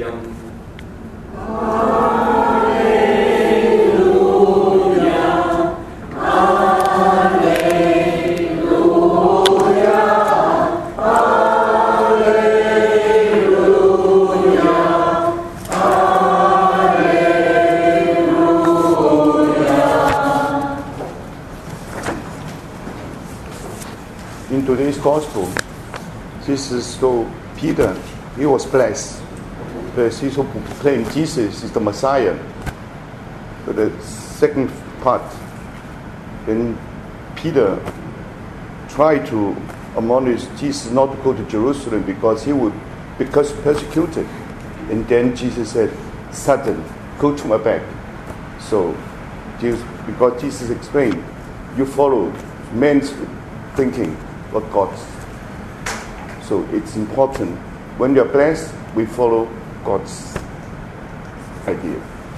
音。 In today's gospel, Jesus told Peter he was blessed because he proclaimed Jesus is the Messiah. But the second part, then Peter tried to admonish Jesus not to go to Jerusalem because he would be persecuted. And then Jesus said, Satan, go to my back. So, because Jesus explained, you follow men's thinking, not God's. So it's important. When you're blessed, we follow God's idea.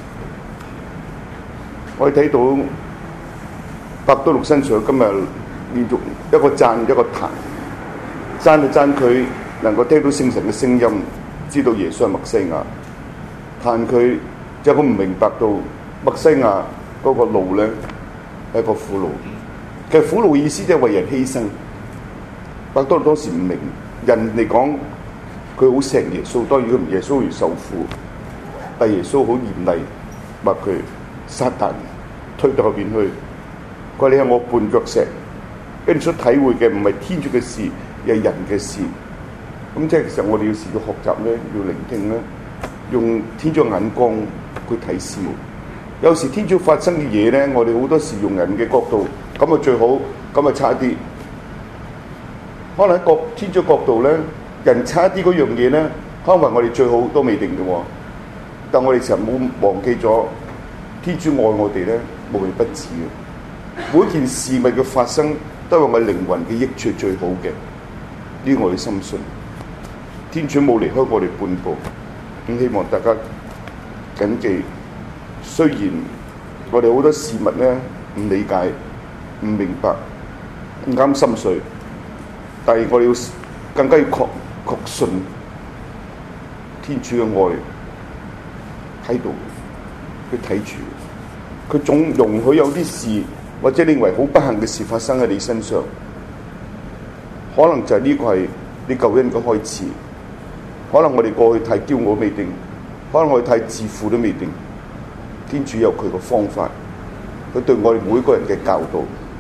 我哋睇到伯多祿身上今日連續一個讚一個彈，讚就讚佢能夠聽到聖神嘅聲音，知道耶穌係默西亞；彈佢就佢唔明白到默西亞嗰個路咧係一個苦路。其實苦路嘅意思即係為人犧牲。伯多祿當時唔明，人嚟講佢好錫耶穌，當然佢唔耶穌要受苦，但耶穌好嚴厲，話佢撒旦推到後邊去，佢話你係我絆腳石，跟住所體會嘅唔係天主嘅事，而係人嘅事。咁即係其實我哋要試到學習咧，要聆聽咧，用天主眼光去睇事。有時天主發生嘅嘢咧，我哋好多時用人嘅角度，咁啊最好，咁啊差啲。可能喺天主角度咧，人差啲嗰樣嘢咧，可能我哋最好都未定嘅喎。但我哋成日冇忘記咗，天主愛我哋咧，無微不至嘅。每件事物嘅發生，都係我哋靈魂嘅益處最好嘅。呢個我哋深信，天主冇離開我哋半步。咁希望大家謹記，雖然我哋好多事物咧唔理解、唔明白、唔啱心水。但係我哋要更加要確信天主嘅愛喺度，佢睇住，佢總容許有啲事或者認為好不幸嘅事發生喺你身上，可能就係呢個係你救恩嘅開始。可能我哋過去太驕傲未定，可能我哋太自負都未定。天主有佢嘅方法，佢對我哋每個人嘅教導。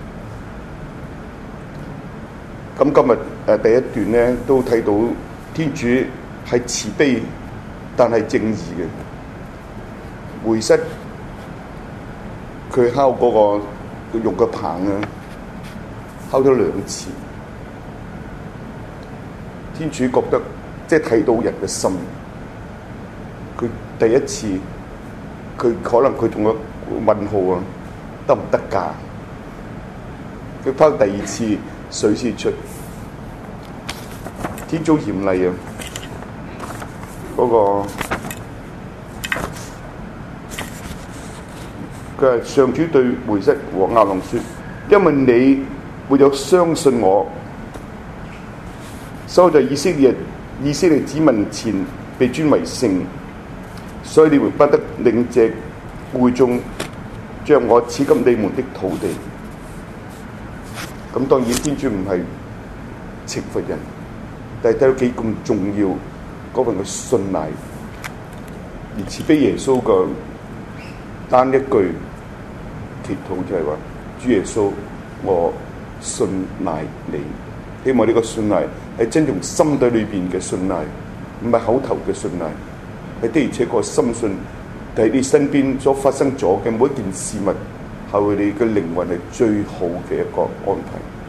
咁今日第一段咧都睇到天主係慈悲，但係正義嘅。回室佢敲嗰個用個棒啊，敲咗2次。天主覺得即係睇到人嘅心。佢第一次佢可能佢仲有問號啊，得唔得㗎？佢拋第2次。水先出，天主嚴厲啊！嗰佢係上主對回室和亞郎說：因為你沒有相信我，所以在以色列子民前被尊為聖，所以你們不得領這會眾將我賜給你們的土地。咁當然天主唔係懲罰人，但係睇到幾咁重要嗰份嘅信賴，而慈悲耶穌嘅單一句祈禱就係話：主耶穌，我信賴你。希望呢個信賴係真從心底裏邊嘅信賴，唔係口頭嘅信賴，係的而且確深信喺你身邊所發生咗嘅每一件事物，係為你嘅靈魂係最好嘅一個安排。